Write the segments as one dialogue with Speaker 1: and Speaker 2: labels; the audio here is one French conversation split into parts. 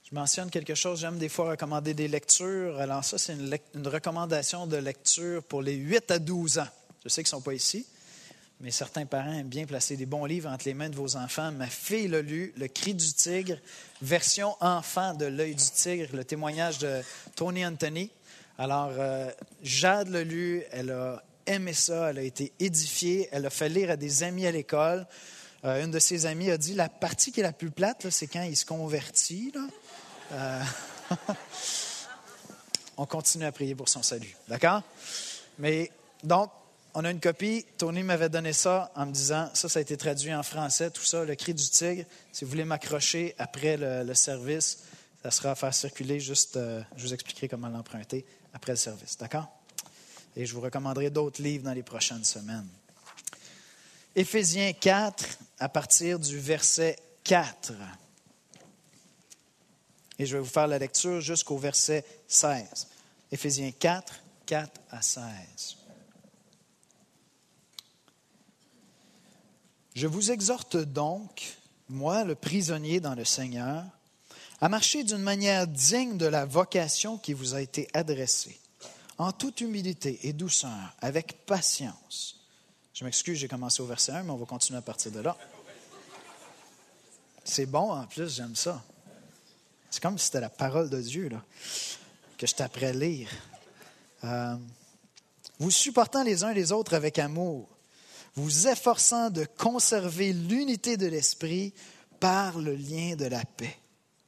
Speaker 1: Je mentionne quelque chose, j'aime des fois recommander des lectures. Alors ça, c'est une recommandation de lecture pour les 8 à 12 ans. Je sais qu'ils ne sont pas ici, mais certains parents aiment bien placer des bons livres entre les mains de vos enfants. Ma fille l'a lu, Le Cri du tigre, version enfant de L'œil du tigre, le témoignage de Tony Anthony. Alors, Jade l'a lu, elle a aimé ça, elle a été édifiée, elle a fait lire à des amis à l'école. Une de ses amies a dit, la partie qui est la plus plate, là, c'est quand il se convertit, là. On continue à prier pour son salut, d'accord? Mais donc, on a une copie. Tony m'avait donné ça en me disant, ça a été traduit en français, tout ça, Le Cri du tigre. Si vous voulez m'accrocher après le service, ça sera à faire circuler, juste, je vous expliquerai comment l'emprunter après le service, d'accord? Et je vous recommanderai d'autres livres dans les prochaines semaines. Éphésiens 4, à partir du verset 4. Et je vais vous faire la lecture jusqu'au verset 16. Éphésiens 4, 4 à 16. Je vous exhorte donc, moi, le prisonnier dans le Seigneur, à marcher d'une manière digne de la vocation qui vous a été adressée, en toute humilité et douceur, avec patience. Je m'excuse, j'ai commencé au verset 1, mais on va continuer à partir de là. C'est bon, en plus, j'aime ça. C'est comme si c'était la parole de Dieu là, que je t'apprends à lire. Vous supportant les uns les autres avec amour, vous efforçant de conserver l'unité de l'esprit par le lien de la paix.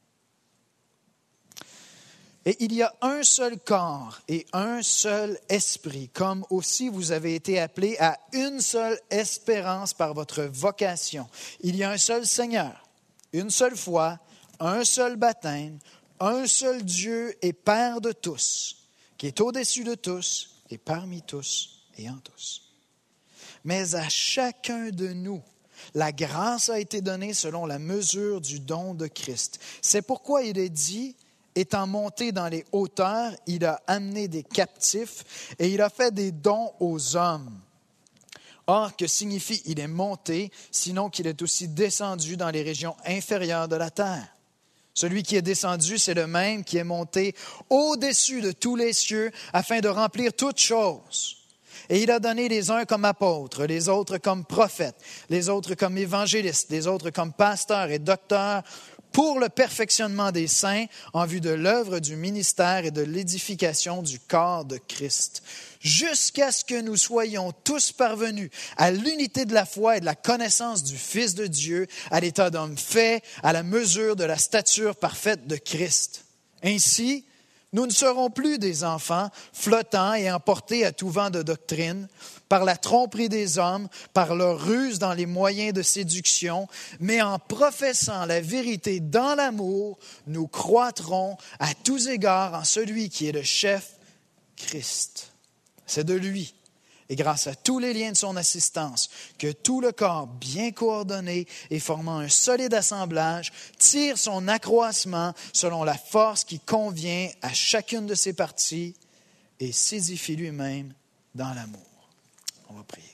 Speaker 1: Et il y a un seul corps et un seul esprit, comme aussi vous avez été appelés à une seule espérance par votre vocation. Il y a un seul Seigneur, une seule foi, un seul baptême, un seul Dieu et Père de tous, qui est au-dessus de tous et parmi tous et en tous. Mais à chacun de nous, la grâce a été donnée selon la mesure du don de Christ. C'est pourquoi il est dit, étant monté dans les hauteurs, il a amené des captifs et il a fait des dons aux hommes. Or, que signifie il est monté, sinon qu'il est aussi descendu dans les régions inférieures de la terre? Celui qui est descendu, c'est le même qui est monté au-dessus de tous les cieux afin de remplir toutes choses. Et il a donné les uns comme apôtres, les autres comme prophètes, les autres comme évangélistes, les autres comme pasteurs et docteurs, pour le perfectionnement des saints en vue de l'œuvre du ministère et de l'édification du corps de Christ, jusqu'à ce que nous soyons tous parvenus à l'unité de la foi et de la connaissance du Fils de Dieu, à l'état d'homme fait, à la mesure de la stature parfaite de Christ. Ainsi, nous ne serons plus des enfants flottants et emportés à tout vent de doctrine, par la tromperie des hommes, par leur ruse dans les moyens de séduction, mais en professant la vérité dans l'amour, nous croîtrons à tous égards en celui qui est le chef, Christ. C'est de lui, et grâce à tous les liens de son assistance, que tout le corps bien coordonné et formant un solide assemblage tire son accroissement selon la force qui convient à chacune de ses parties et s'édifie lui-même dans l'amour. On va prier.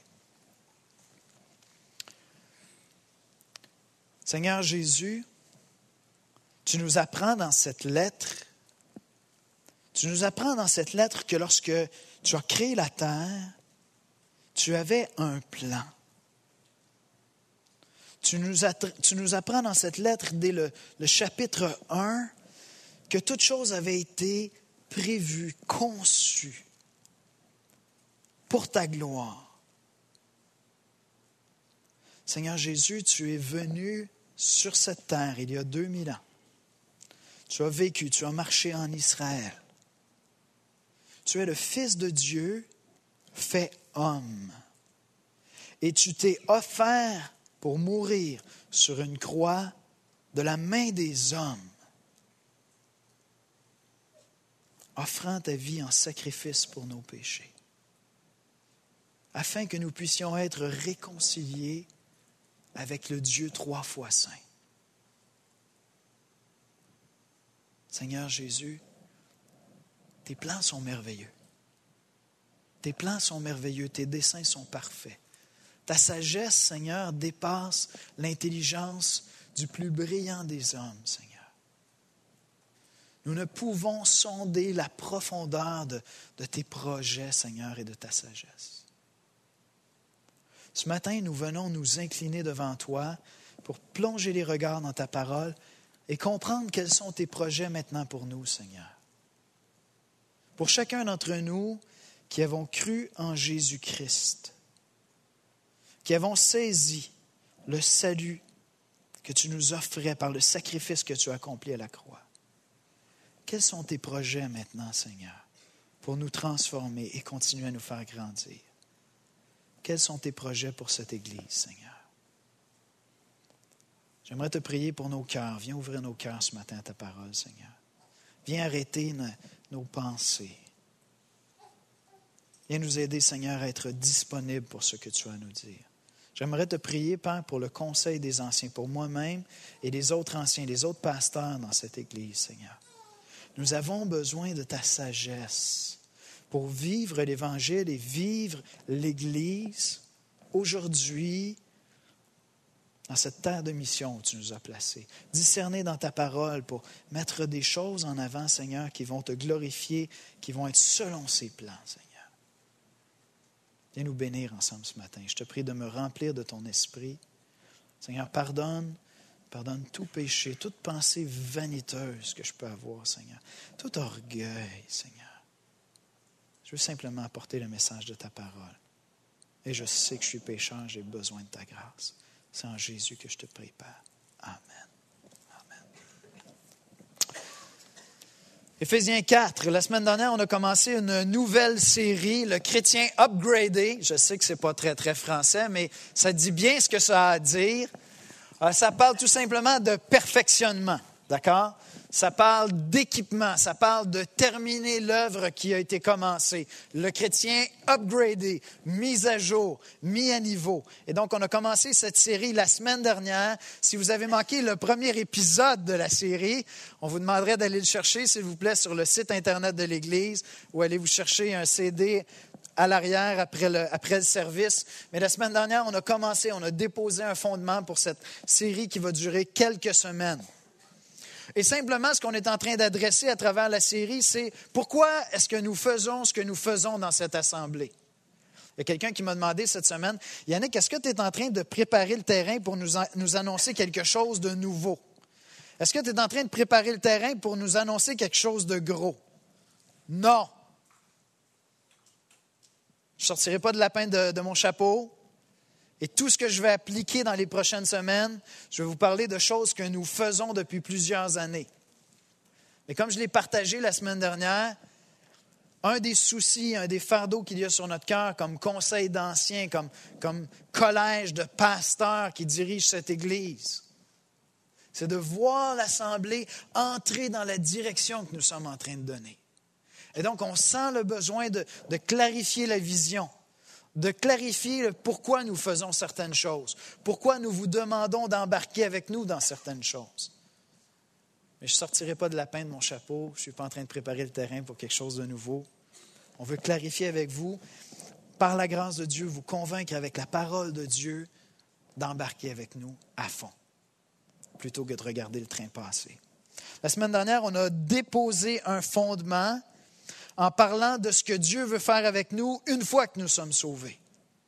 Speaker 1: Seigneur Jésus, tu nous apprends dans cette lettre que lorsque tu as créé la terre, tu avais un plan. Tu nous apprends dans cette lettre, dès le chapitre 1, que toute chose avait été prévue, conçue pour ta gloire. Seigneur Jésus, tu es venu sur cette terre il y a 2000 ans. Tu as vécu, tu as marché en Israël. Tu es le Fils de Dieu fait homme. Et tu t'es offert pour mourir sur une croix de la main des hommes, offrant ta vie en sacrifice pour nos péchés, afin que nous puissions être réconciliés avec le Dieu 3 fois saint. Seigneur Jésus, tes plans sont merveilleux. Tes plans sont merveilleux, tes desseins sont parfaits. Ta sagesse, Seigneur, dépasse l'intelligence du plus brillant des hommes, Seigneur. Nous ne pouvons sonder la profondeur de tes projets, Seigneur, et de ta sagesse. Ce matin, nous venons nous incliner devant toi pour plonger les regards dans ta parole et comprendre quels sont tes projets maintenant pour nous, Seigneur. Pour chacun d'entre nous qui avons cru en Jésus-Christ, qui avons saisi le salut que tu nous offrais par le sacrifice que tu as accompli à la croix. Quels sont tes projets maintenant, Seigneur, pour nous transformer et continuer à nous faire grandir? Quels sont tes projets pour cette Église, Seigneur? J'aimerais te prier pour nos cœurs. Viens ouvrir nos cœurs ce matin à ta parole, Seigneur. Viens arrêter nos pensées. Viens nous aider, Seigneur, à être disponibles pour ce que tu as à nous dire. J'aimerais te prier, Père, pour le conseil des anciens, pour moi-même et les autres anciens, les autres pasteurs dans cette Église, Seigneur. Nous avons besoin de ta sagesse pour vivre l'Évangile et vivre l'Église aujourd'hui dans cette terre de mission où tu nous as placés. Discerner dans ta parole pour mettre des choses en avant, Seigneur, qui vont te glorifier, qui vont être selon ses plans, Seigneur. Viens nous bénir ensemble ce matin. Je te prie de me remplir de ton esprit. Seigneur, pardonne tout péché, toute pensée vaniteuse que je peux avoir, Seigneur. Tout orgueil, Seigneur. Je veux simplement apporter le message de ta parole. Et je sais que je suis pécheur, j'ai besoin de ta grâce. C'est en Jésus que je te prie, Père. Amen. Éphésiens 4, la semaine dernière, on a commencé une nouvelle série, le chrétien upgradé. Je sais que ce n'est pas très, très français, mais ça dit bien ce que ça a à dire. Ça parle tout simplement de perfectionnement, d'accord? Ça parle d'équipement, ça parle de terminer l'œuvre qui a été commencée. Le chrétien upgradé, mis à jour, mis à niveau. Et donc, on a commencé cette série la semaine dernière. Si vous avez manqué le premier épisode de la série, on vous demanderait d'aller le chercher, s'il vous plaît, sur le site Internet de l'Église ou allez vous chercher un CD à l'arrière après le service. Mais la semaine dernière, on a déposé un fondement pour cette série qui va durer quelques semaines. Et simplement, ce qu'on est en train d'adresser à travers la série, c'est pourquoi est-ce que nous faisons ce que nous faisons dans cette assemblée? Il y a quelqu'un qui m'a demandé cette semaine, Yannick, est-ce que tu es en train de préparer le terrain pour nous annoncer quelque chose de nouveau? Est-ce que tu es en train de préparer le terrain pour nous annoncer quelque chose de gros? Non. Je ne sortirai pas de lapin de mon chapeau. Et tout ce que je vais appliquer dans les prochaines semaines, je vais vous parler de choses que nous faisons depuis plusieurs années. Mais comme je l'ai partagé la semaine dernière, un des soucis, un des fardeaux qu'il y a sur notre cœur comme conseil d'anciens, comme collège de pasteurs qui dirigent cette Église, c'est de voir l'Assemblée entrer dans la direction que nous sommes en train de donner. Et donc, on sent le besoin de clarifier la vision, de clarifier pourquoi nous faisons certaines choses, pourquoi nous vous demandons d'embarquer avec nous dans certaines choses. Mais je ne sortirai pas de lapin de mon chapeau, je ne suis pas en train de préparer le terrain pour quelque chose de nouveau. On veut clarifier avec vous, par la grâce de Dieu, vous convaincre avec la parole de Dieu d'embarquer avec nous à fond, plutôt que de regarder le train passer. La semaine dernière, on a déposé un fondement en parlant de ce que Dieu veut faire avec nous une fois que nous sommes sauvés.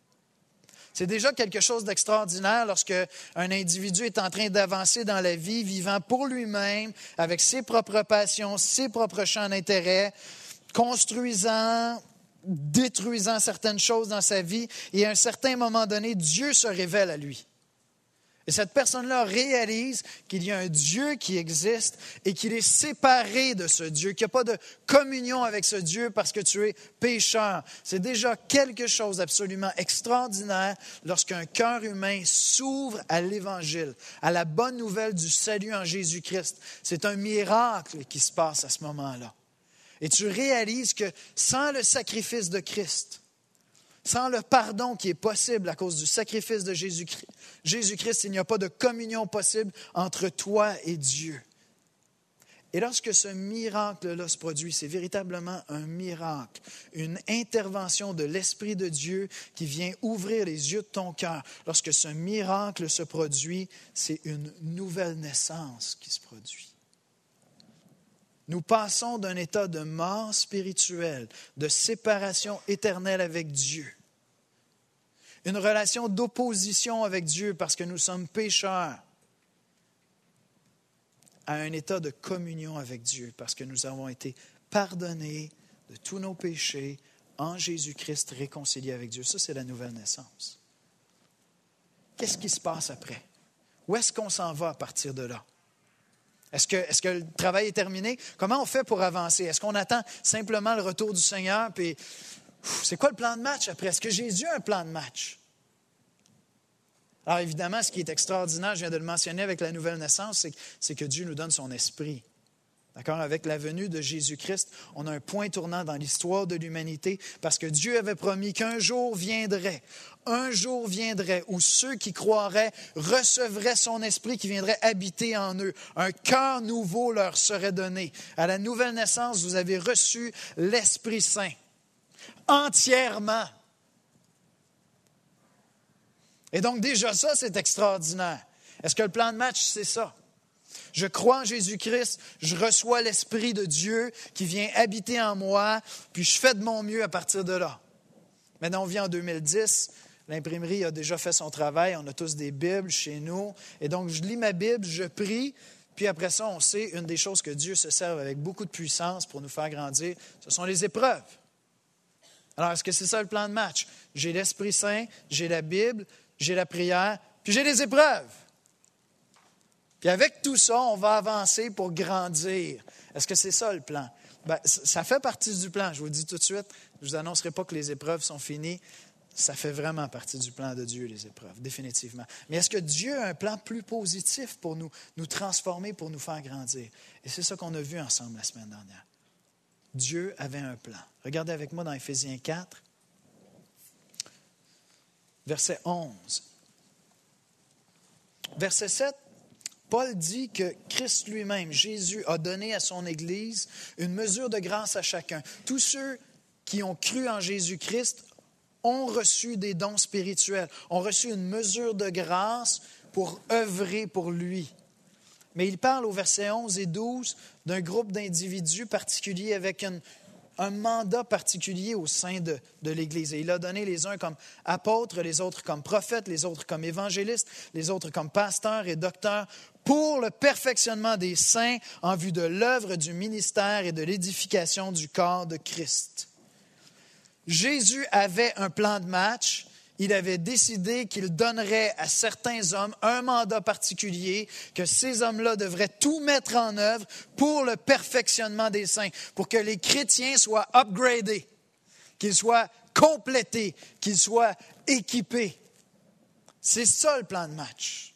Speaker 1: C'est déjà quelque chose d'extraordinaire lorsque un individu est en train d'avancer dans la vie, vivant pour lui-même, avec ses propres passions, ses propres champs d'intérêt, construisant, détruisant certaines choses dans sa vie, et à un certain moment donné, Dieu se révèle à lui. Et cette personne-là réalise qu'il y a un Dieu qui existe et qu'il est séparé de ce Dieu, qu'il n'y a pas de communion avec ce Dieu parce que tu es pécheur. C'est déjà quelque chose d'absolument extraordinaire lorsqu'un cœur humain s'ouvre à l'Évangile, à la bonne nouvelle du salut en Jésus-Christ. C'est un miracle qui se passe à ce moment-là. Et tu réalises que sans le sacrifice de Christ, sans le pardon qui est possible à cause du sacrifice de Jésus-Christ, il n'y a pas de communion possible entre toi et Dieu. Et lorsque ce miracle-là se produit, c'est véritablement un miracle, une intervention de l'Esprit de Dieu qui vient ouvrir les yeux de ton cœur. Lorsque ce miracle se produit, c'est une nouvelle naissance qui se produit. Nous passons d'un état de mort spirituelle, de séparation éternelle avec Dieu, une relation d'opposition avec Dieu parce que nous sommes pécheurs, à un état de communion avec Dieu parce que nous avons été pardonnés de tous nos péchés en Jésus-Christ, réconciliés avec Dieu. Ça, c'est la nouvelle naissance. Qu'est-ce qui se passe après? Où est-ce qu'on s'en va à partir de là? Est-ce que le travail est terminé? Comment on fait pour avancer? Est-ce qu'on attend simplement le retour du Seigneur? Puis, c'est quoi le plan de match après? Est-ce que Jésus a un plan de match? Alors évidemment, ce qui est extraordinaire, je viens de le mentionner avec la nouvelle naissance, c'est que Dieu nous donne son esprit. D'accord? Avec la venue de Jésus-Christ, on a un point tournant dans l'histoire de l'humanité parce que Dieu avait promis qu'un jour viendrait où ceux qui croiraient recevraient son esprit qui viendrait habiter en eux. Un cœur nouveau leur serait donné. À la nouvelle naissance, vous avez reçu l'Esprit Saint entièrement. Et donc déjà ça, c'est extraordinaire. Est-ce que le plan de match, c'est ça? Je crois en Jésus-Christ, je reçois l'Esprit de Dieu qui vient habiter en moi, puis je fais de mon mieux à partir de là. Maintenant, on vit en 2010, l'imprimerie a déjà fait son travail, on a tous des Bibles chez nous, et donc je lis ma Bible, je prie, puis après ça, on sait, une des choses que Dieu se sert avec beaucoup de puissance pour nous faire grandir, ce sont les épreuves. Alors, est-ce que c'est ça le plan de match? J'ai l'Esprit Saint, j'ai la Bible, j'ai la prière, puis j'ai les épreuves. Puis avec tout ça, on va avancer pour grandir. Est-ce que c'est ça le plan? Bien, ça fait partie du plan, je vous le dis tout de suite. Je ne vous annoncerai pas que les épreuves sont finies. Ça fait vraiment partie du plan de Dieu, les épreuves, définitivement. Mais est-ce que Dieu a un plan plus positif pour nous transformer, pour nous faire grandir? Et c'est ça qu'on a vu ensemble la semaine dernière. Dieu avait un plan. Regardez avec moi dans Éphésiens 4, verset 11. Verset 7, Paul dit que Christ lui-même, Jésus, a donné à son Église une mesure de grâce à chacun. Tous ceux qui ont cru en Jésus-Christ ont reçu des dons spirituels, ont reçu une mesure de grâce pour œuvrer pour lui. Mais il parle au verset 11 et 12 d'un groupe d'individus particuliers avec un mandat particulier au sein de l'Église. Et il a donné les uns comme apôtres, les autres comme prophètes, les autres comme évangélistes, les autres comme pasteurs et docteurs, pour le perfectionnement des saints en vue de l'œuvre du ministère et de l'édification du corps de Christ. Jésus avait un plan de match. Il avait décidé qu'il donnerait à certains hommes un mandat particulier, que ces hommes-là devraient tout mettre en œuvre pour le perfectionnement des saints, pour que les chrétiens soient upgradés, qu'ils soient complétés, qu'ils soient équipés. C'est ça le plan de match.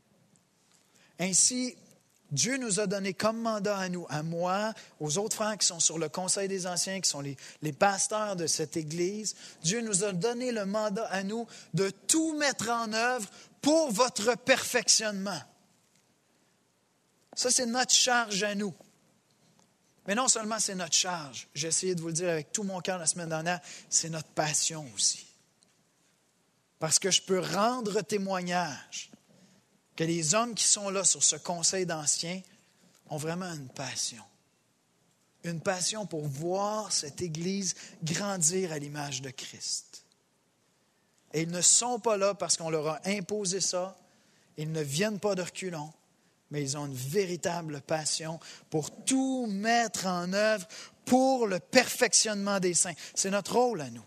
Speaker 1: Ainsi, Dieu nous a donné comme mandat à nous, à moi, aux autres frères qui sont sur le Conseil des Anciens, qui sont les pasteurs de cette Église. Dieu nous a donné le mandat à nous de tout mettre en œuvre pour votre perfectionnement. Ça, c'est notre charge à nous. Mais non seulement c'est notre charge, j'ai essayé de vous le dire avec tout mon cœur la semaine dernière, c'est notre passion aussi. Parce que je peux rendre témoignage que les hommes qui sont là sur ce conseil d'anciens ont vraiment une passion. Une passion pour voir cette Église grandir à l'image de Christ. Et ils ne sont pas là parce qu'on leur a imposé ça. Ils ne viennent pas de reculons, mais ils ont une véritable passion pour tout mettre en œuvre pour le perfectionnement des saints. C'est notre rôle à nous.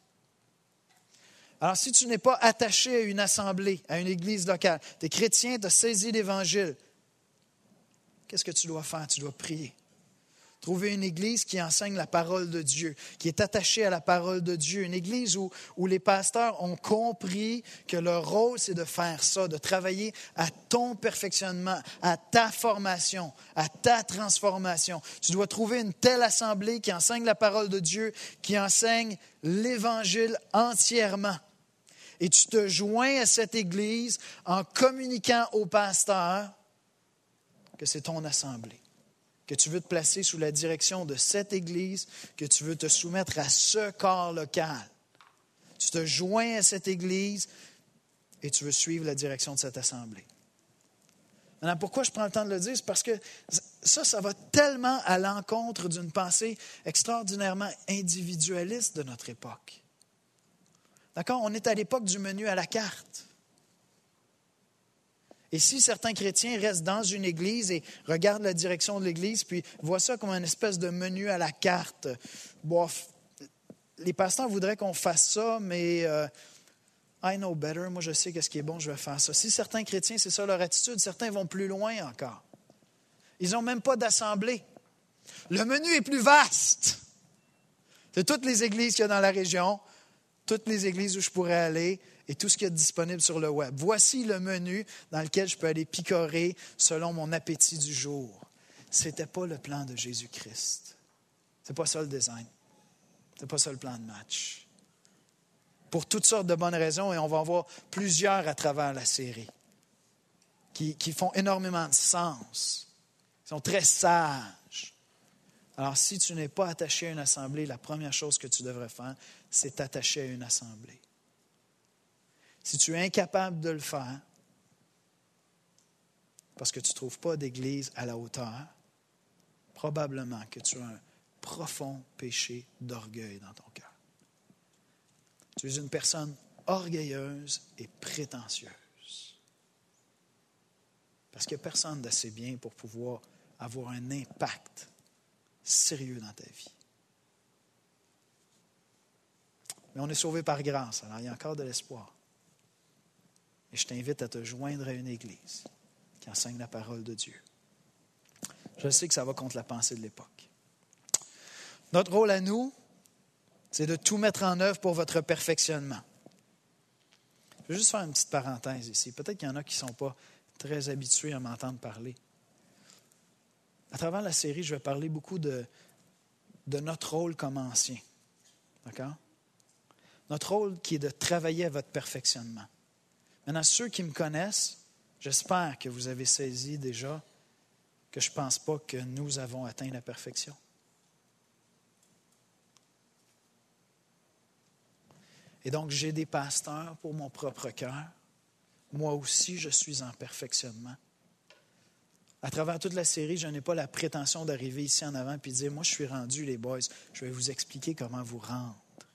Speaker 1: Alors, si tu n'es pas attaché à une assemblée, à une église locale, tu es chrétien, tu as saisi l'Évangile, qu'est-ce que tu dois faire? Tu dois prier. Trouver une église qui enseigne la parole de Dieu, qui est attachée à la parole de Dieu. Une église où les pasteurs ont compris que leur rôle, c'est de faire ça, de travailler à ton perfectionnement, à ta formation, à ta transformation. Tu dois trouver une telle assemblée qui enseigne la parole de Dieu, qui enseigne l'Évangile entièrement. Et tu te joins à cette église en communiquant au pasteur que c'est ton assemblée, que tu veux te placer sous la direction de cette église, que tu veux te soumettre à ce corps local. Tu te joins à cette église et tu veux suivre la direction de cette assemblée. Maintenant, pourquoi je prends le temps de le dire? C'est parce que ça va tellement à l'encontre d'une pensée extraordinairement individualiste de notre époque. D'accord? On est à l'époque du menu à la carte. Et si certains chrétiens restent dans une église et regardent la direction de l'église, puis voient ça comme une espèce de menu à la carte, bof, les pasteurs voudraient qu'on fasse ça, mais I know better, moi je sais qu'est-ce qui est bon, je vais faire ça. Si certains chrétiens, c'est ça leur attitude, certains vont plus loin encore. Ils n'ont même pas d'assemblée. Le menu est plus vaste. C'est toutes les églises qu'il y a dans la région, toutes les églises où je pourrais aller et tout ce qu'il y a de disponible sur le web. Voici le menu dans lequel je peux aller picorer selon mon appétit du jour. Ce n'était pas le plan de Jésus-Christ. Ce n'est pas ça le design. Ce n'est pas ça le plan de match. Pour toutes sortes de bonnes raisons, et on va en voir plusieurs à travers la série, qui font énormément de sens. Ils sont très sages. Alors, si tu n'es pas attaché à une assemblée, la première chose que tu devrais faire, c'est t'attacher à une assemblée. Si tu es incapable de le faire, parce que tu ne trouves pas d'église à la hauteur, probablement que tu as un profond péché d'orgueil dans ton cœur. Tu es une personne orgueilleuse et prétentieuse. Parce qu'il n'y a personne d'assez bien pour pouvoir avoir un impact sérieux dans ta vie. Mais on est sauvé par grâce, alors il y a encore de l'espoir. Et je t'invite à te joindre à une église qui enseigne la parole de Dieu. Je sais que ça va contre la pensée de l'époque. Notre rôle à nous, c'est de tout mettre en œuvre pour votre perfectionnement. Je vais juste faire une petite parenthèse ici. Peut-être qu'il y en a qui ne sont pas très habitués à m'entendre parler. À travers la série, je vais parler beaucoup de notre rôle comme anciens. D'accord? Notre rôle qui est de travailler à votre perfectionnement. Maintenant, ceux qui me connaissent, j'espère que vous avez saisi déjà que je ne pense pas que nous avons atteint la perfection. Et donc, j'ai des pasteurs pour mon propre cœur. Moi aussi, je suis en perfectionnement. À travers toute la série, je n'ai pas la prétention d'arriver ici en avant et de dire, moi, je suis rendu, les boys, je vais vous expliquer comment vous rendre.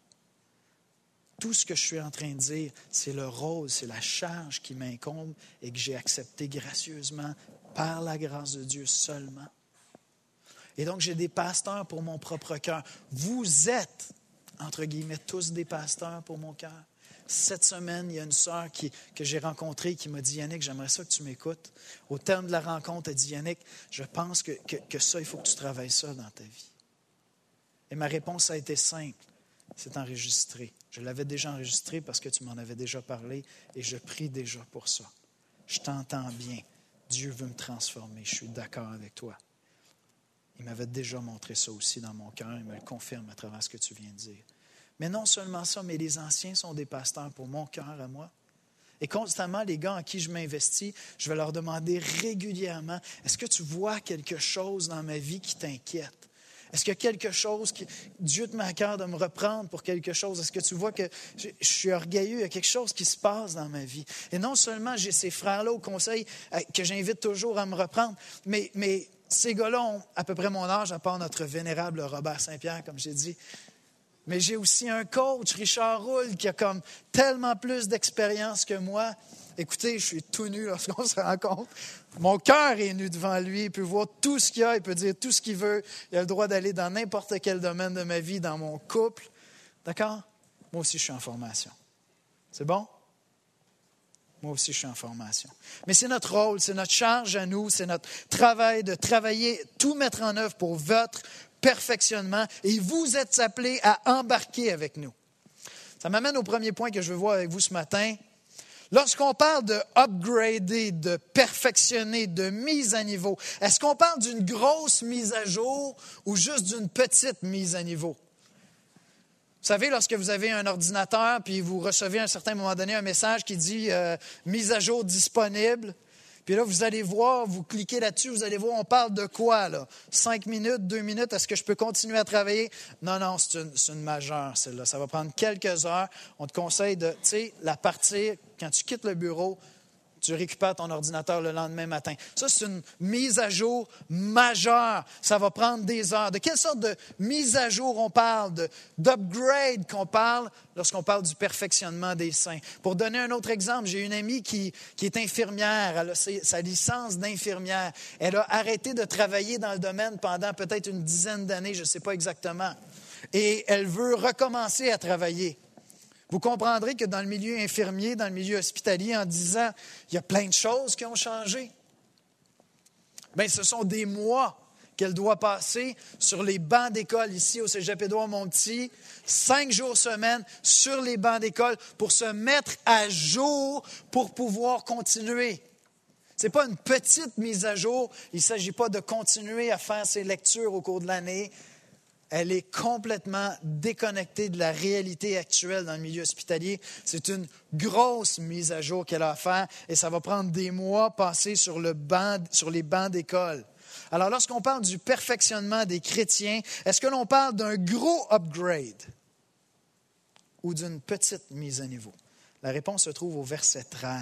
Speaker 1: Tout ce que je suis en train de dire, c'est le rôle, c'est la charge qui m'incombe et que j'ai accepté gracieusement par la grâce de Dieu seulement. Et donc, j'ai des pasteurs pour mon propre cœur. Vous êtes, entre guillemets, tous des pasteurs pour mon cœur. Cette semaine, il y a une sœur que j'ai rencontrée qui m'a dit, Yannick, j'aimerais ça que tu m'écoutes. Au terme de la rencontre, elle dit, Yannick, je pense que ça, il faut que tu travailles ça dans ta vie. Et ma réponse a été simple, c'est enregistré. Je l'avais déjà enregistré parce que tu m'en avais déjà parlé et je prie déjà pour ça. Je t'entends bien. Dieu veut me transformer. Je suis d'accord avec toi. Il m'avait déjà montré ça aussi dans mon cœur. Il me le confirme à travers ce que tu viens de dire. Mais non seulement ça, mais les anciens sont des pasteurs pour mon cœur à moi. Et constamment, les gars en qui je m'investis, je vais leur demander régulièrement, est-ce que tu vois quelque chose dans ma vie qui t'inquiète? Est-ce qu'il y a quelque chose que Dieu te met à cœur de me reprendre pour quelque chose? Est-ce que tu vois que je suis orgueilleux? Il y a quelque chose qui se passe dans ma vie. Et non seulement j'ai ces frères-là au conseil que j'invite toujours à me reprendre, mais ces gars-là ont à peu près mon âge, à part notre vénérable Robert Saint-Pierre, comme j'ai dit. Mais j'ai aussi un coach, Richard Roule, qui a comme tellement plus d'expérience que moi. Écoutez, je suis tout nu lorsqu'on se rencontre. Mon cœur est nu devant lui. Il peut voir tout ce qu'il y a. Il peut dire tout ce qu'il veut. Il a le droit d'aller dans n'importe quel domaine de ma vie, dans mon couple. D'accord? Moi aussi, je suis en formation. C'est bon? Moi aussi, je suis en formation. Mais c'est notre rôle, c'est notre charge à nous, c'est notre travail de travailler, tout mettre en œuvre pour votre perfectionnement. Et vous êtes appelés à embarquer avec nous. Ça m'amène au premier point que je veux voir avec vous ce matin. Lorsqu'on parle de upgrader, de perfectionner, de mise à niveau, est-ce qu'on parle d'une grosse mise à jour ou juste d'une petite mise à niveau? Vous savez, lorsque vous avez un ordinateur puis vous recevez à un certain moment donné un message qui dit « mise à jour disponible », puis là, vous allez voir, vous cliquez là-dessus, vous allez voir, on parle de quoi, là? 5 minutes, 2 minutes, est-ce que je peux continuer à travailler? Non, c'est une majeure, celle-là. Ça va prendre quelques heures. On te conseille de, la partir. Quand tu quittes le bureau, tu récupères ton ordinateur le lendemain matin. Ça, c'est une mise à jour majeure. Ça va prendre des heures. De quelle sorte de mise à jour on parle, d'upgrade qu'on parle lorsqu'on parle du perfectionnement des saints? Pour donner un autre exemple, j'ai une amie qui est infirmière. Elle a sa licence d'infirmière. Elle a arrêté de travailler dans le domaine pendant peut-être une dizaine d'années, je ne sais pas exactement. Et elle veut recommencer à travailler. Vous comprendrez que dans le milieu infirmier, dans le milieu hospitalier, en 10 ans, il y a plein de choses qui ont changé. Bien, ce sont des mois qu'elle doit passer sur les bancs d'école ici au Cégep Édouard-Montpetit, 5 jours semaine sur les bancs d'école pour se mettre à jour pour pouvoir continuer. Ce n'est pas une petite mise à jour. Il ne s'agit pas de continuer à faire ses lectures au cours de l'année. Elle est complètement déconnectée de la réalité actuelle dans le milieu hospitalier. C'est une grosse mise à jour qu'elle a à faire et ça va prendre des mois passés sur les bancs d'école. Alors, lorsqu'on parle du perfectionnement des chrétiens, est-ce que l'on parle d'un gros upgrade ou d'une petite mise à niveau? La réponse se trouve au verset 13.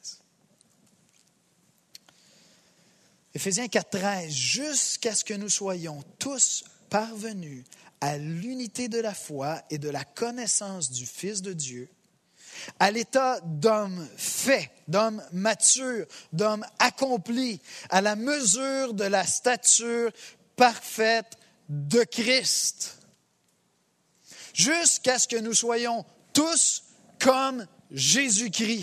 Speaker 1: Éphésiens 4,13, « Jusqu'à ce que nous soyons tous parvenus à l'unité de la foi et de la connaissance du Fils de Dieu, à l'état d'homme fait, d'homme mature, d'homme accompli, à la mesure de la stature parfaite de Christ, jusqu'à ce que nous soyons tous comme Jésus-Christ. »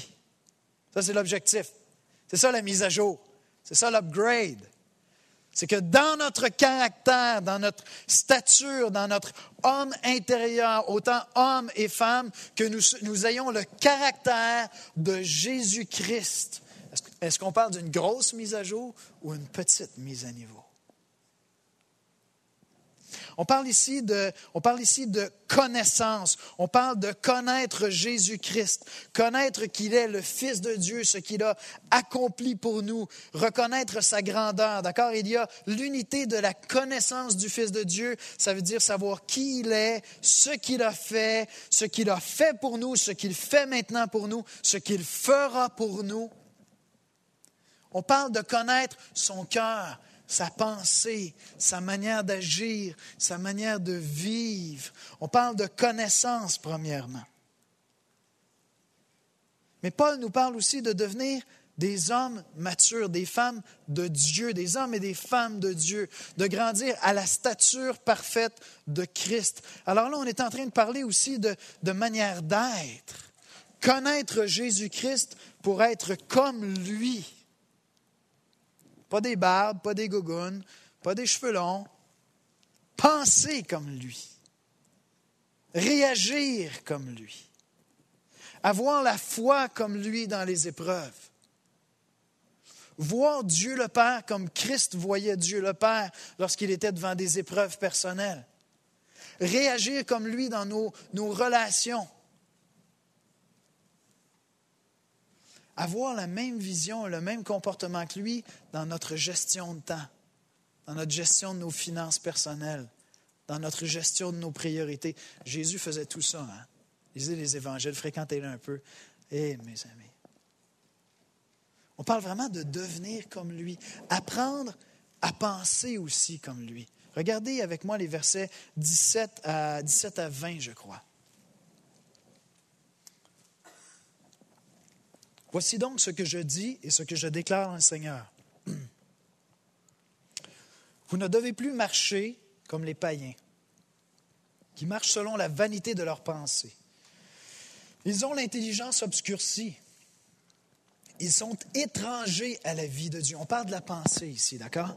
Speaker 1: Ça, c'est l'objectif. C'est ça la mise à jour. C'est ça l'upgrade. C'est que dans notre caractère, dans notre stature, dans notre homme intérieur, autant hommes et femmes, que nous ayons le caractère de Jésus-Christ. Est-ce qu'on parle d'une grosse mise à jour ou une petite mise à niveau? On parle ici de connaissance. On parle de connaître Jésus-Christ, connaître qu'il est le Fils de Dieu, ce qu'il a accompli pour nous, reconnaître sa grandeur. D'accord? Il y a l'unité de la connaissance du Fils de Dieu. Ça veut dire savoir qui il est, ce qu'il a fait pour nous, ce qu'il fait maintenant pour nous, ce qu'il fera pour nous. On parle de connaître son cœur, sa pensée, sa manière d'agir, sa manière de vivre. On parle de connaissance, premièrement. Mais Paul nous parle aussi de devenir des hommes matures, des femmes de Dieu, des hommes et des femmes de Dieu, de grandir à la stature parfaite de Christ. Alors là, on est en train de parler aussi de manière d'être. Connaître Jésus-Christ pour être comme lui. Pas des barbes, pas des gougounes, pas des cheveux longs. Penser comme lui. Réagir comme lui. Avoir la foi comme lui dans les épreuves. Voir Dieu le Père comme Christ voyait Dieu le Père lorsqu'il était devant des épreuves personnelles. Réagir comme lui dans nos relations. Avoir la même vision, le même comportement que lui dans notre gestion de temps, dans notre gestion de nos finances personnelles, dans notre gestion de nos priorités. Jésus faisait tout ça. Lisez les évangiles, fréquentez-les un peu. Eh, mes amis. On parle vraiment de devenir comme lui, apprendre à penser aussi comme lui. Regardez avec moi les versets 17 à 20, je crois. Voici donc ce que je dis et ce que je déclare dans le Seigneur. Vous ne devez plus marcher comme les païens, qui marchent selon la vanité de leurs pensées. Ils ont l'intelligence obscurcie. Ils sont étrangers à la vie de Dieu. On parle de la pensée ici, d'accord?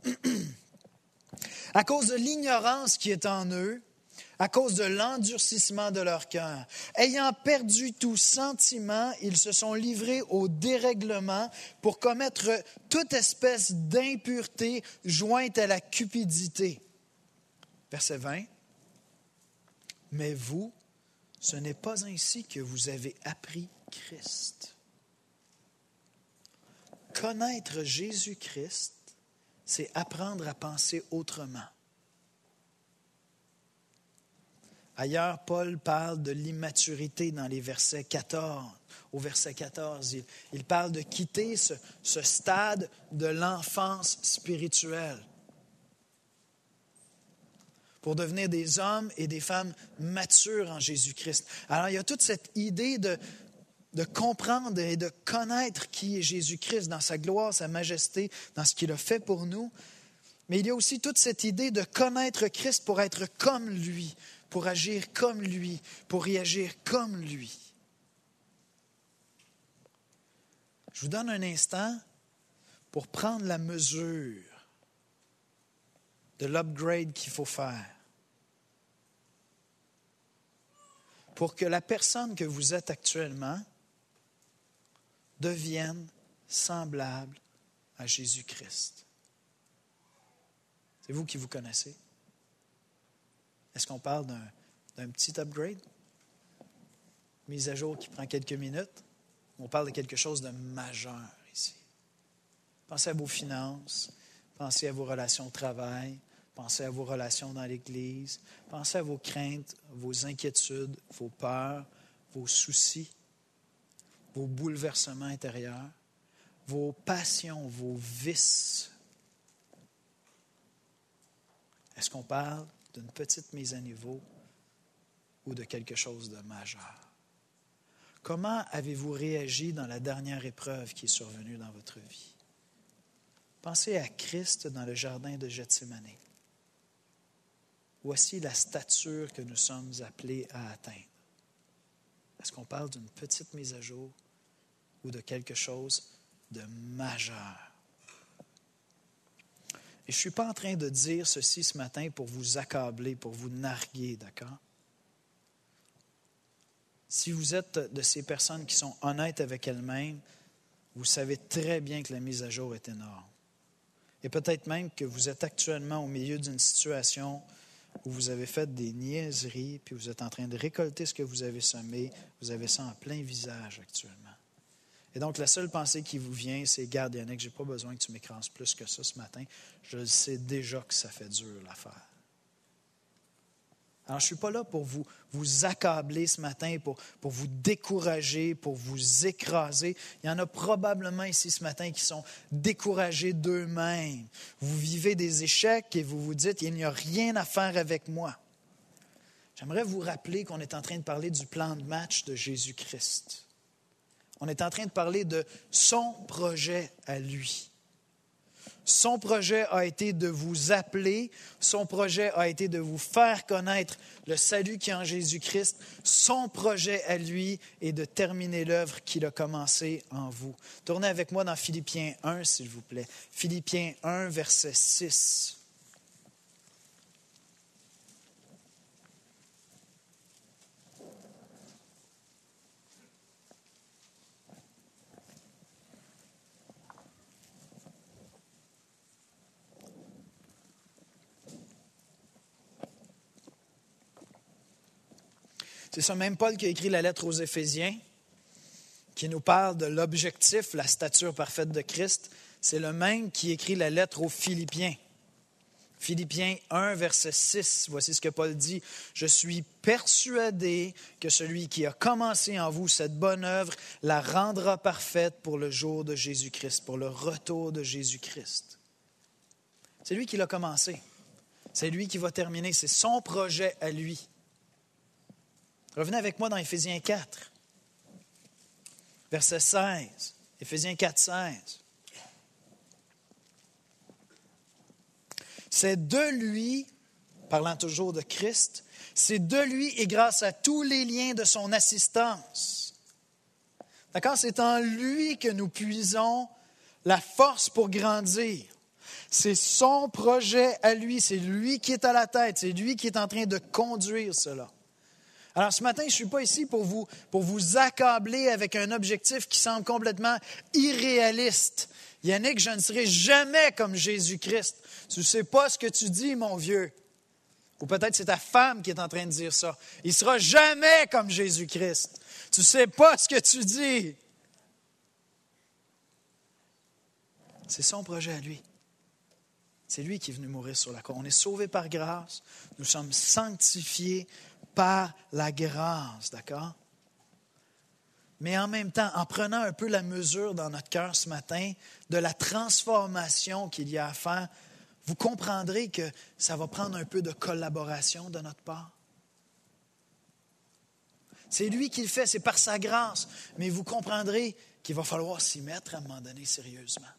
Speaker 1: À cause de l'ignorance qui est en eux, à cause de l'endurcissement de leur cœur. Ayant perdu tout sentiment, ils se sont livrés au dérèglement pour commettre toute espèce d'impureté jointe à la cupidité. Verset 20. Mais vous, ce n'est pas ainsi que vous avez appris Christ. Connaître Jésus-Christ, c'est apprendre à penser autrement. Ailleurs, Paul parle de l'immaturité dans les versets 14. Au verset 14, il parle de quitter ce stade de l'enfance spirituelle pour devenir des hommes et des femmes matures en Jésus-Christ. Alors, il y a toute cette idée de comprendre et de connaître qui est Jésus-Christ dans sa gloire, sa majesté, dans ce qu'il a fait pour nous. Mais il y a aussi toute cette idée de connaître Christ pour être comme lui, pour agir comme lui, pour réagir comme lui. Je vous donne un instant pour prendre la mesure de l'upgrade qu'il faut faire. Pour que la personne que vous êtes actuellement devienne semblable à Jésus-Christ. C'est vous qui vous connaissez. Est-ce qu'on parle d'un petit upgrade? Mise à jour qui prend quelques minutes? On parle de quelque chose de majeur ici. Pensez à vos finances, pensez à vos relations de travail, pensez à vos relations dans l'Église, pensez à vos craintes, vos inquiétudes, vos peurs, vos soucis, vos bouleversements intérieurs, vos passions, vos vices. Est-ce qu'on parle d'une petite mise à niveau ou de quelque chose de majeur? Comment avez-vous réagi dans la dernière épreuve qui est survenue dans votre vie? Pensez à Christ dans le jardin de Gethsémane. Voici la stature que nous sommes appelés à atteindre. Est-ce qu'on parle d'une petite mise à jour ou de quelque chose de majeur? Et je ne suis pas en train de dire ceci ce matin pour vous accabler, pour vous narguer, d'accord? Si vous êtes de ces personnes qui sont honnêtes avec elles-mêmes, vous savez très bien que la mise à jour est énorme. Et peut-être même que vous êtes actuellement au milieu d'une situation où vous avez fait des niaiseries, puis vous êtes en train de récolter ce que vous avez semé. Vous avez ça en plein visage actuellement. Et donc, la seule pensée qui vous vient, c'est « Garde, Yannick, je n'ai pas besoin que tu m'écrases plus que ça ce matin. Je sais déjà que ça fait dur l'affaire. » Alors, je ne suis pas là pour vous accabler ce matin, pour vous décourager, pour vous écraser. Il y en a probablement ici ce matin qui sont découragés d'eux-mêmes. Vous vivez des échecs et vous vous dites « Il n'y a rien à faire avec moi. » J'aimerais vous rappeler qu'on est en train de parler du plan de match de Jésus-Christ. On est en train de parler de son projet à lui. Son projet a été de vous appeler, son projet a été de vous faire connaître le salut qui est en Jésus-Christ. Son projet à lui est de terminer l'œuvre qu'il a commencée en vous. Tournez avec moi dans Philippiens 1, s'il vous plaît. Philippiens 1, verset 6. C'est ce même Paul qui a écrit la lettre aux Éphésiens, qui nous parle de l'objectif, la stature parfaite de Christ. C'est le même qui écrit la lettre aux Philippiens. Philippiens 1, verset 6, voici ce que Paul dit. « Je suis persuadé que celui qui a commencé en vous cette bonne œuvre la rendra parfaite pour le jour de Jésus-Christ, pour le retour de Jésus-Christ. » C'est lui qui l'a commencé. C'est lui qui va terminer. C'est son projet à lui. Revenez avec moi dans Éphésiens 4, verset 16. Éphésiens 4, 16. C'est de lui, parlant toujours de Christ, c'est de lui et grâce à tous les liens de son assistance. D'accord? C'est en lui que nous puisons la force pour grandir. C'est son projet à lui, c'est lui qui est à la tête, c'est lui qui est en train de conduire cela. Alors ce matin, je ne suis pas ici pour vous accabler avec un objectif qui semble complètement irréaliste. Yannick, je ne serai jamais comme Jésus-Christ. Tu ne sais pas ce que tu dis, mon vieux. Ou peut-être c'est ta femme qui est en train de dire ça. Il ne sera jamais comme Jésus-Christ. Tu ne sais pas ce que tu dis. C'est son projet à lui. C'est lui qui est venu mourir sur la croix. On est sauvés par grâce. Nous sommes sanctifiés par la grâce, d'accord? Mais en même temps, en prenant un peu la mesure dans notre cœur ce matin de la transformation qu'il y a à faire, vous comprendrez que ça va prendre un peu de collaboration de notre part. C'est lui qui le fait, c'est par sa grâce. Mais vous comprendrez qu'il va falloir s'y mettre à un moment donné sérieusement.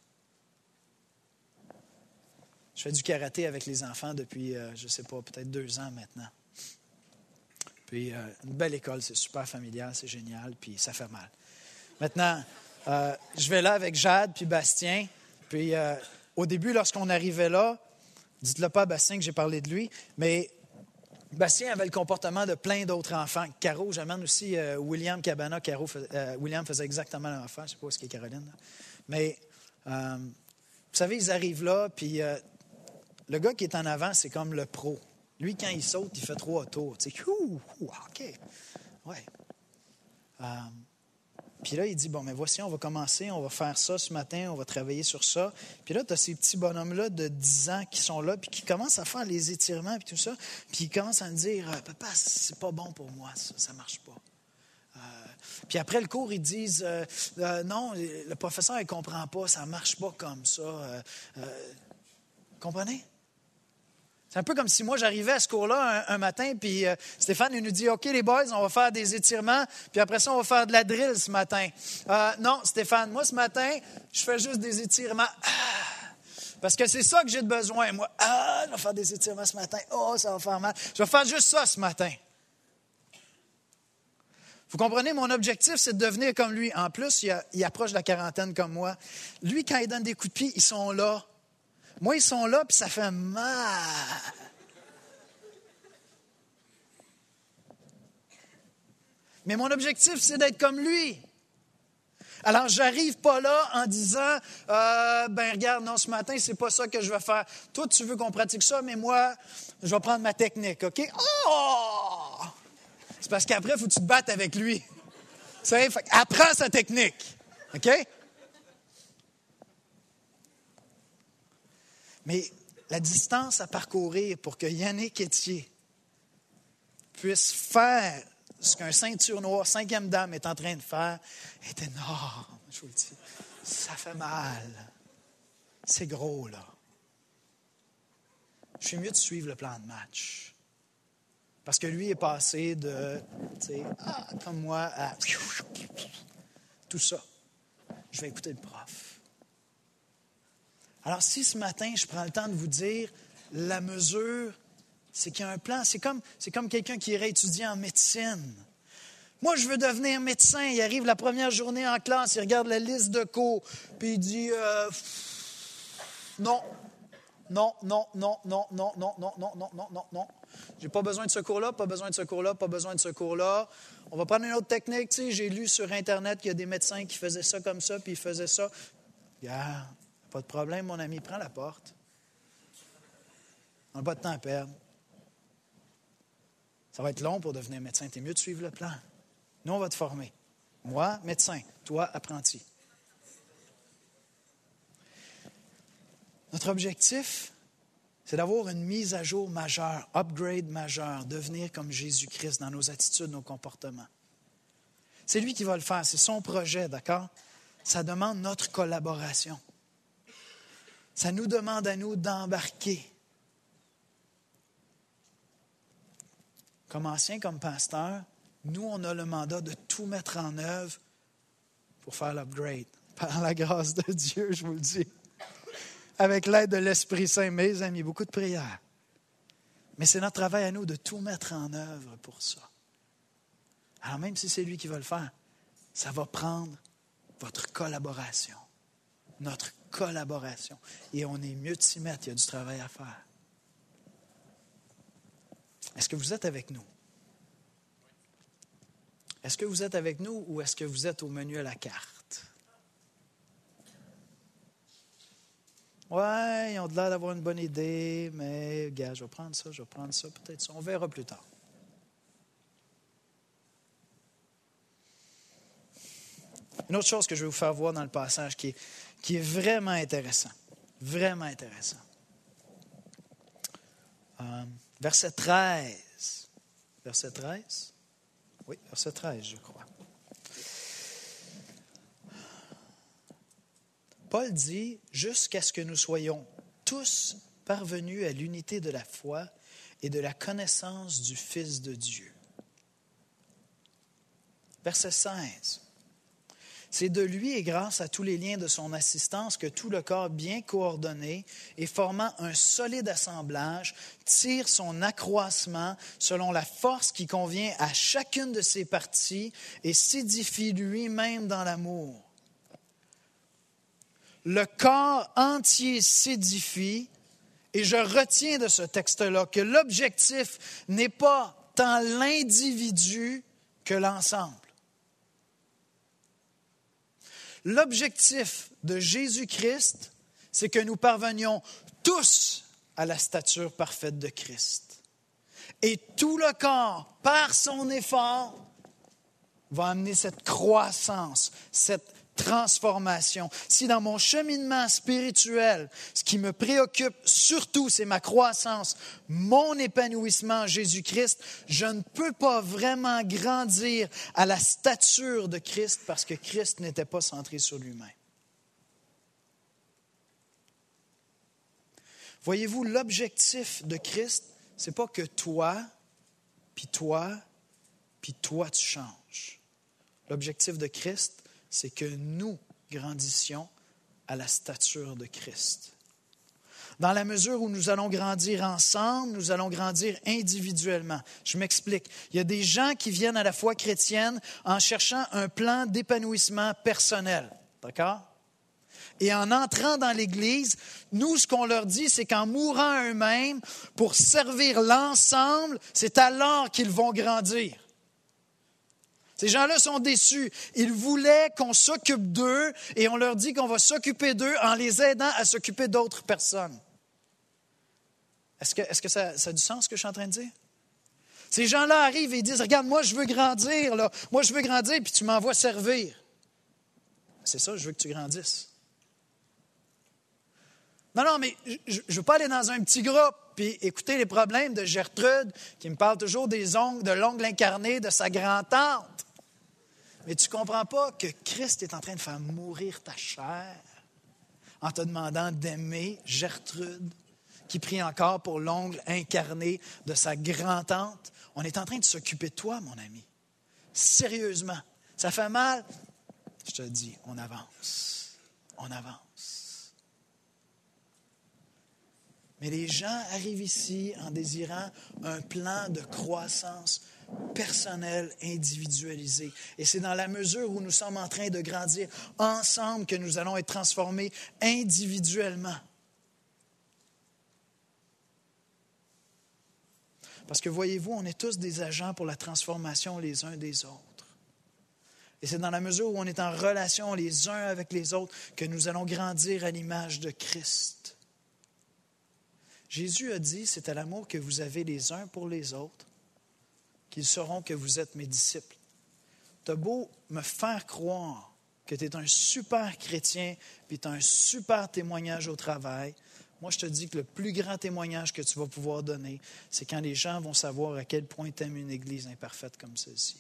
Speaker 1: Je fais du karaté avec les enfants depuis, je ne sais pas, peut-être 2 ans maintenant. Puis une belle école, c'est super familial, c'est génial, puis ça fait mal. Maintenant, je vais là avec Jade puis Bastien. Puis au début, lorsqu'on arrivait là, dites-le pas à Bastien que j'ai parlé de lui, mais Bastien avait le comportement de plein d'autres enfants. Caro, j'amène aussi William Cabana. William faisait exactement la même affaire. Je ne sais pas où est-ce qu'est Caroline. Là. Mais, vous savez, ils arrivent là, puis le gars qui est en avant, c'est comme le pro. Lui, quand il saute, il fait 3 tours. Tu sais, OK. Ouais. Puis là, il dit, bon, mais voici, on va commencer, on va faire ça ce matin, on va travailler sur ça. Puis là, tu as ces petits bonhommes-là de 10 ans qui sont là, puis qui commencent à faire les étirements, puis tout ça. Puis ils commencent à me dire, papa, c'est pas bon pour moi, ça marche pas. Puis après le cours, ils disent, non, le professeur, il comprend pas, ça marche pas comme ça. Comprenez? C'est un peu comme si moi, j'arrivais à ce cours-là un matin, puis Stéphane, il nous dit, OK, les boys, on va faire des étirements, puis après ça, on va faire de la drill ce matin. Non, Stéphane, moi, ce matin, je fais juste des étirements. Parce que c'est ça que j'ai de besoin. Moi, je vais faire des étirements ce matin. Oh, ça va faire mal. Je vais faire juste ça ce matin. Vous comprenez, mon objectif, c'est de devenir comme lui. En plus, il approche de la quarantaine comme moi. Lui, quand il donne des coups de pied, ils sont là. Moi, ils sont là, puis ça fait mal. Mais mon objectif, c'est d'être comme lui. Alors, j'arrive pas là en disant, regarde, non, ce matin, c'est pas ça que je vais faire. Toi, tu veux qu'on pratique ça, mais moi, je vais prendre ma technique, OK? Oh! C'est parce qu'après, il faut que tu te battes avec lui. Tu sais, apprends sa technique, OK? Mais la distance à parcourir pour que Yannick Étier puisse faire ce qu'un ceinture noire, 5e dame, est en train de faire, est énorme, je vous le dis. Ça fait mal. C'est gros, là. Je suis mieux de suivre le plan de match. Parce que lui est passé de, comme moi, à tout ça. Je vais écouter le prof. Alors, si ce matin, je prends le temps de vous dire, la mesure, c'est qu'il y a un plan. C'est comme quelqu'un qui irait étudier en médecine. Moi, je veux devenir médecin. Il arrive la première journée en classe, il regarde la liste de cours, puis il dit, non. J'ai pas besoin de ce cours-là, pas besoin de ce cours-là, pas besoin de ce cours-là. On va prendre une autre technique. Tu sais, j'ai lu sur Internet qu'il y a des médecins qui faisaient ça comme ça, puis ils faisaient ça. Regarde. Pas de problème, mon ami, prends la porte. On n'a pas de temps à perdre. Ça va être long pour devenir médecin. Tu es mieux de suivre le plan. Nous, on va te former. Moi, médecin. Toi, apprenti. Notre objectif, c'est d'avoir une mise à jour majeure, upgrade majeur, devenir comme Jésus-Christ dans nos attitudes, nos comportements. C'est lui qui va le faire. C'est son projet, d'accord? Ça demande notre collaboration. Ça nous demande à nous d'embarquer. Comme ancien, comme pasteur, nous, on a le mandat de tout mettre en œuvre pour faire l'upgrade. Par la grâce de Dieu, je vous le dis. Avec l'aide de l'Esprit Saint, mes amis, beaucoup de prières. Mais c'est notre travail à nous de tout mettre en œuvre pour ça. Alors même si c'est lui qui va le faire, ça va prendre votre collaboration. Notre collaboration. Et on est mieux de s'y mettre, il y a du travail à faire. Est-ce que vous êtes avec nous? Est-ce que vous êtes avec nous ou est-ce que vous êtes au menu à la carte? Ouais, ils ont l'air d'avoir une bonne idée, mais gars, je vais prendre ça, peut-être ça. On verra plus tard. Une autre chose que je vais vous faire voir dans le passage qui est vraiment intéressant. Vraiment intéressant. Verset 13. verset 13. Oui, verset 13, je crois. Paul dit, jusqu'à ce que nous soyons tous parvenus à l'unité de la foi et de la connaissance du Fils de Dieu. Verset 16. C'est de lui et grâce à tous les liens de son assistance que tout le corps bien coordonné et formant un solide assemblage tire son accroissement selon la force qui convient à chacune de ses parties et s'édifie lui-même dans l'amour. Le corps entier s'édifie et je retiens de ce texte-là que l'objectif n'est pas tant l'individu que l'ensemble. L'objectif de Jésus-Christ, c'est que nous parvenions tous à la stature parfaite de Christ. Et tout le corps, par son effort, va amener cette croissance, cette transformation. Si dans mon cheminement spirituel, ce qui me préoccupe surtout, c'est ma croissance, mon épanouissement en Jésus-Christ, je ne peux pas vraiment grandir à la stature de Christ parce que Christ n'était pas centré sur lui-même. Voyez-vous, l'objectif de Christ, ce n'est pas que toi, puis toi tu changes. L'objectif de Christ, c'est que nous grandissions à la stature de Christ. Dans la mesure où nous allons grandir ensemble, nous allons grandir individuellement. Je m'explique. Il y a des gens qui viennent à la foi chrétienne en cherchant un plan d'épanouissement personnel. D'accord? Et en entrant dans l'Église, nous, ce qu'on leur dit, c'est qu'en mourant eux-mêmes pour servir l'ensemble, c'est alors qu'ils vont grandir. Ces gens-là sont déçus. Ils voulaient qu'on s'occupe d'eux et on leur dit qu'on va s'occuper d'eux en les aidant à s'occuper d'autres personnes. Est-ce que ça a du sens ce que je suis en train de dire? Ces gens-là arrivent et ils disent, regarde, moi je veux grandir, là. Moi je veux grandir puis tu m'envoies servir. C'est ça, je veux que tu grandisses. Non, mais je ne veux pas aller dans un petit groupe puis écouter les problèmes de Gertrude qui me parle toujours de l'ongle incarné de sa grand-tante. Mais tu ne comprends pas que Christ est en train de faire mourir ta chair en te demandant d'aimer Gertrude, qui prie encore pour l'ongle incarné de sa grand-tante. On est en train de s'occuper de toi, mon ami. Sérieusement. Ça fait mal? Je te dis, on avance. On avance. Mais les gens arrivent ici en désirant un plan de croissance personnel, individualisé. Et c'est dans la mesure où nous sommes en train de grandir ensemble que nous allons être transformés individuellement. Parce que voyez-vous, on est tous des agents pour la transformation les uns des autres. Et c'est dans la mesure où on est en relation les uns avec les autres que nous allons grandir à l'image de Christ. Jésus a dit, c'est à l'amour que vous avez les uns pour les autres qu'ils sauront que vous êtes mes disciples. Tu as beau me faire croire que tu es un super chrétien puis tu as un super témoignage au travail, moi je te dis que le plus grand témoignage que tu vas pouvoir donner, c'est quand les gens vont savoir à quel point tu aimes une Église imparfaite comme celle-ci.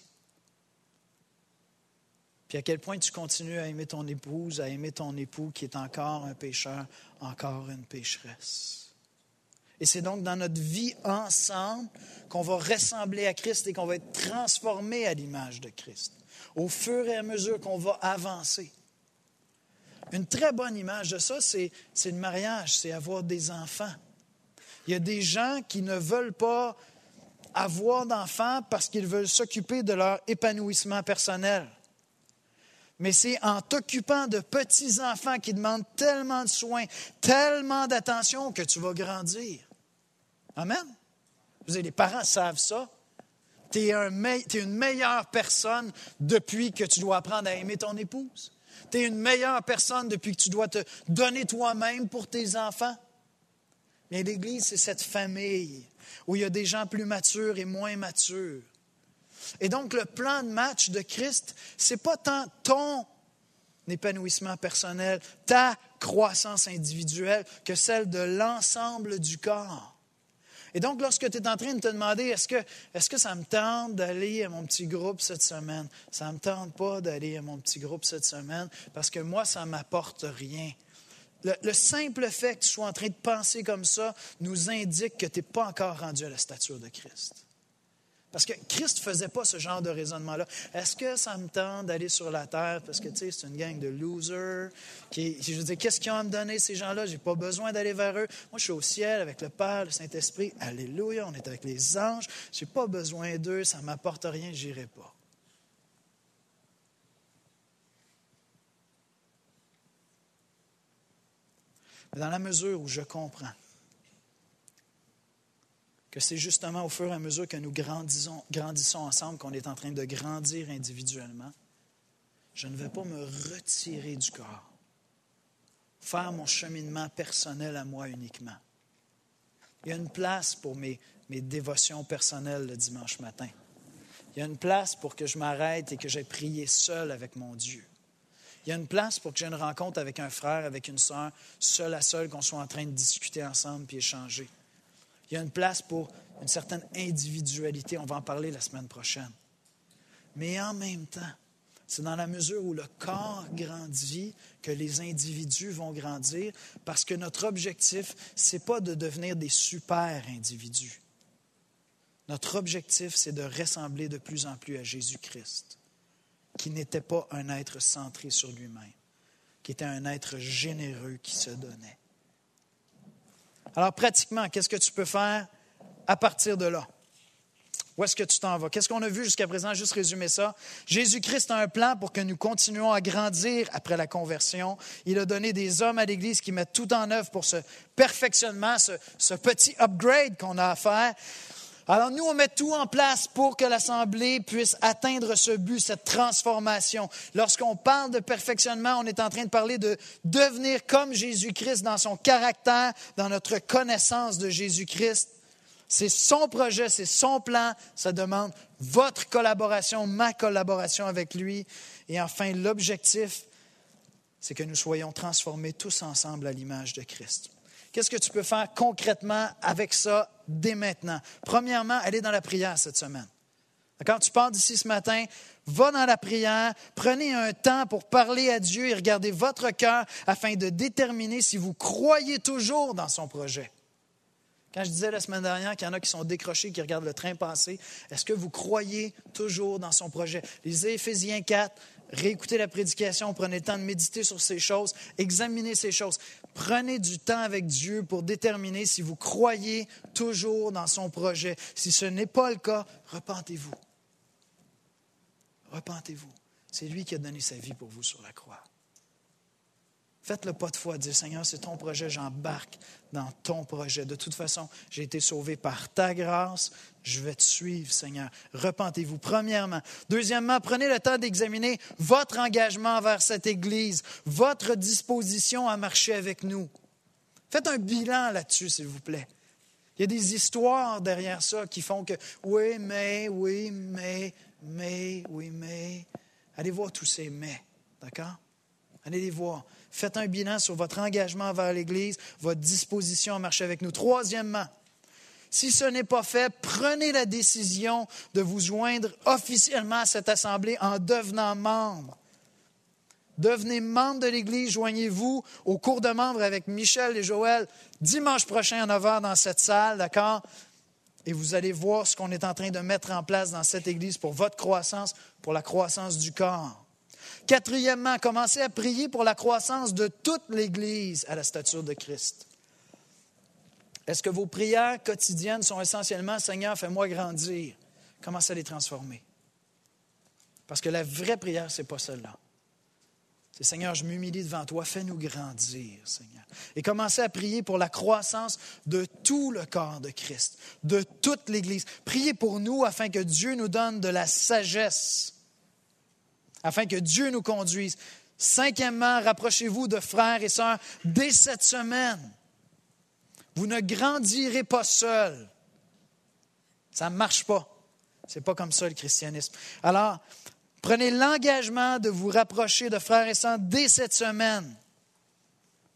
Speaker 1: Puis à quel point tu continues à aimer ton épouse, à aimer ton époux qui est encore un pécheur, encore une pécheresse. Et c'est donc dans notre vie ensemble qu'on va ressembler à Christ et qu'on va être transformé à l'image de Christ, au fur et à mesure qu'on va avancer. Une très bonne image de ça, c'est le mariage, c'est avoir des enfants. Il y a des gens qui ne veulent pas avoir d'enfants parce qu'ils veulent s'occuper de leur épanouissement personnel. Mais c'est en t'occupant de petits-enfants qui demandent tellement de soins, tellement d'attention que tu vas grandir. Amen? Vous savez, les parents savent ça. Tu es une meilleure personne depuis que tu dois apprendre à aimer ton épouse. Tu es une meilleure personne depuis que tu dois te donner toi-même pour tes enfants. Mais l'Église, c'est cette famille où il y a des gens plus matures et moins matures. Et donc, le plan de match de Christ, ce n'est pas tant ton épanouissement personnel, ta croissance individuelle, que celle de l'ensemble du corps. Et donc, lorsque tu es en train de te demander, est-ce que ça me tente d'aller à mon petit groupe cette semaine? Ça ne me tente pas d'aller à mon petit groupe cette semaine parce que moi, ça ne m'apporte rien. Le simple fait que tu sois en train de penser comme ça nous indique que tu n'es pas encore rendu à la stature de Christ. Parce que Christ ne faisait pas ce genre de raisonnement-là. Est-ce que ça me tente d'aller sur la terre? Parce que, tu sais, c'est une gang de losers. Je veux dire, qu'est-ce qu'ils ont à me donner, ces gens-là? Je n'ai pas besoin d'aller vers eux. Moi, je suis au ciel avec le Père, le Saint-Esprit. Alléluia, on est avec les anges. Je n'ai pas besoin d'eux, ça ne m'apporte rien, je n'irai pas. Mais dans la mesure où je comprends que c'est justement au fur et à mesure que nous grandissons ensemble qu'on est en train de grandir individuellement, je ne vais pas me retirer du corps, faire mon cheminement personnel à moi uniquement. Il y a une place pour mes dévotions personnelles le dimanche matin. Il y a une place pour que je m'arrête et que j'aille prier seul avec mon Dieu. Il y a une place pour que j'ai une rencontre avec un frère, avec une sœur, seul à seul, qu'on soit en train de discuter ensemble puis échanger. Il y a une place pour une certaine individualité. On va en parler la semaine prochaine. Mais en même temps, c'est dans la mesure où le corps grandit que les individus vont grandir parce que notre objectif, ce n'est pas de devenir des super individus. Notre objectif, c'est de ressembler de plus en plus à Jésus-Christ, qui n'était pas un être centré sur lui-même, qui était un être généreux qui se donnait. Alors, pratiquement, qu'est-ce que tu peux faire à partir de là? Où est-ce que tu t'en vas? Qu'est-ce qu'on a vu jusqu'à présent? Juste résumer ça. Jésus-Christ a un plan pour que nous continuions à grandir après la conversion. Il a donné des hommes à l'Église qui mettent tout en œuvre pour ce perfectionnement, ce petit upgrade qu'on a à faire. Alors nous, on met tout en place pour que l'Assemblée puisse atteindre ce but, cette transformation. Lorsqu'on parle de perfectionnement, on est en train de parler de devenir comme Jésus-Christ dans son caractère, dans notre connaissance de Jésus-Christ. C'est son projet, c'est son plan. Ça demande votre collaboration, ma collaboration avec lui. Et enfin, l'objectif, c'est que nous soyons transformés tous ensemble à l'image de Christ. Qu'est-ce que tu peux faire concrètement avec ça dès maintenant? Premièrement, aller dans la prière cette semaine. Quand tu pars d'ici ce matin, va dans la prière, prenez un temps pour parler à Dieu et regardez votre cœur afin de déterminer si vous croyez toujours dans son projet. Quand je disais la semaine dernière qu'il y en a qui sont décrochés, qui regardent le train passer, est-ce que vous croyez toujours dans son projet? Lisez Éphésiens 4, réécoutez la prédication, prenez le temps de méditer sur ces choses, examinez ces choses. Prenez du temps avec Dieu pour déterminer si vous croyez toujours dans son projet. Si ce n'est pas le cas, repentez-vous. Repentez-vous. C'est lui qui a donné sa vie pour vous sur la croix. Faites le pas de foi, dire Seigneur, c'est ton projet, j'embarque dans ton projet. De toute façon, j'ai été sauvé par ta grâce, je vais te suivre, Seigneur. Repentez-vous, premièrement. Deuxièmement, prenez le temps d'examiner votre engagement envers cette Église, votre disposition à marcher avec nous. Faites un bilan là-dessus, s'il vous plaît. Il y a des histoires derrière ça qui font que oui, mais. Allez voir tous ces mais, d'accord? Allez les voir. Faites un bilan sur votre engagement envers l'Église, votre disposition à marcher avec nous. Troisièmement, si ce n'est pas fait, prenez la décision de vous joindre officiellement à cette assemblée en devenant membre. Devenez membre de l'Église, joignez-vous au cours de membres avec Michel et Joël dimanche prochain à 9h dans cette salle, d'accord? Et vous allez voir ce qu'on est en train de mettre en place dans cette Église pour votre croissance, pour la croissance du corps. Quatrièmement, commencez à prier pour la croissance de toute l'Église à la stature de Christ. Est-ce que vos prières quotidiennes sont essentiellement « Seigneur, fais-moi grandir ». Commencez à les transformer. Parce que la vraie prière, ce n'est pas celle-là. C'est « Seigneur, je m'humilie devant toi, fais-nous grandir, Seigneur ». Et commencez à prier pour la croissance de tout le corps de Christ, de toute l'Église. Priez pour nous afin que Dieu nous donne de la sagesse, afin que Dieu nous conduise. Cinquièmement, rapprochez-vous de frères et sœurs dès cette semaine. Vous ne grandirez pas seul. Ça ne marche pas. Ce n'est pas comme ça le christianisme. Alors, prenez l'engagement de vous rapprocher de frères et sœurs dès cette semaine.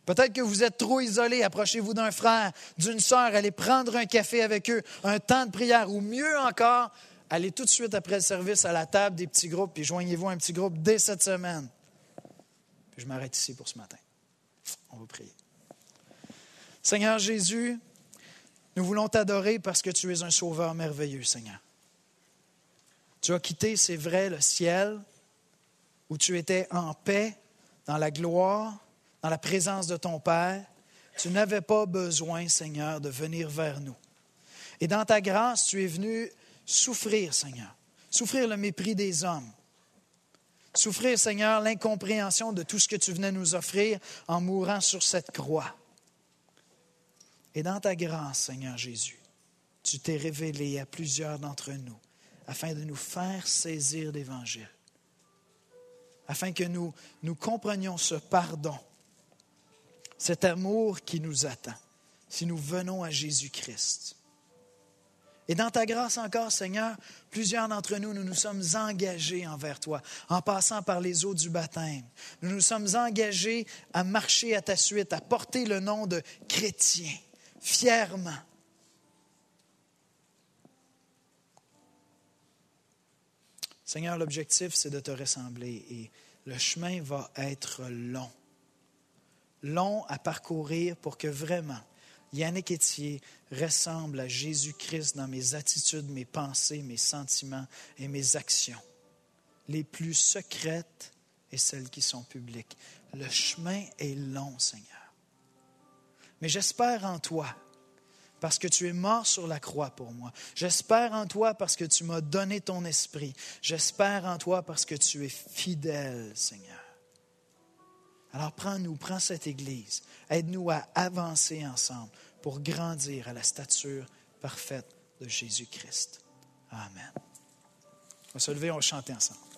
Speaker 1: Peut-être que vous êtes trop isolé. Approchez-vous d'un frère, d'une sœur. Allez prendre un café avec eux, un temps de prière. Ou mieux encore, allez tout de suite après le service à la table des petits groupes, puis joignez-vous à un petit groupe dès cette semaine. Puis je m'arrête ici pour ce matin. On va prier. Seigneur Jésus, nous voulons t'adorer parce que tu es un sauveur merveilleux, Seigneur. Tu as quitté, c'est vrai, le ciel, où tu étais en paix, dans la gloire, dans la présence de ton Père. Tu n'avais pas besoin, Seigneur, de venir vers nous. Et dans ta grâce, tu es venu souffrir, Seigneur. Souffrir le mépris des hommes. Souffrir, Seigneur, l'incompréhension de tout ce que tu venais nous offrir en mourant sur cette croix. Et dans ta grâce, Seigneur Jésus, tu t'es révélé à plusieurs d'entre nous afin de nous faire saisir l'Évangile, afin que nous comprenions ce pardon, cet amour qui nous attend si nous venons à Jésus-Christ. Et dans ta grâce encore, Seigneur, plusieurs d'entre nous, nous nous sommes engagés envers toi, en passant par les eaux du baptême. Nous nous sommes engagés à marcher à ta suite, à porter le nom de chrétien, fièrement. Seigneur, l'objectif, c'est de te ressembler et le chemin va être long. Long à parcourir pour que vraiment Yannick Étier ressemble à Jésus-Christ dans mes attitudes, mes pensées, mes sentiments et mes actions. Les plus secrètes et celles qui sont publiques. Le chemin est long, Seigneur. Mais j'espère en toi, parce que tu es mort sur la croix pour moi. J'espère en toi parce que tu m'as donné ton esprit. J'espère en toi parce que tu es fidèle, Seigneur. Alors prends cette Église, aide-nous à avancer ensemble pour grandir à la stature parfaite de Jésus-Christ. Amen. On va se lever, on va chanter ensemble.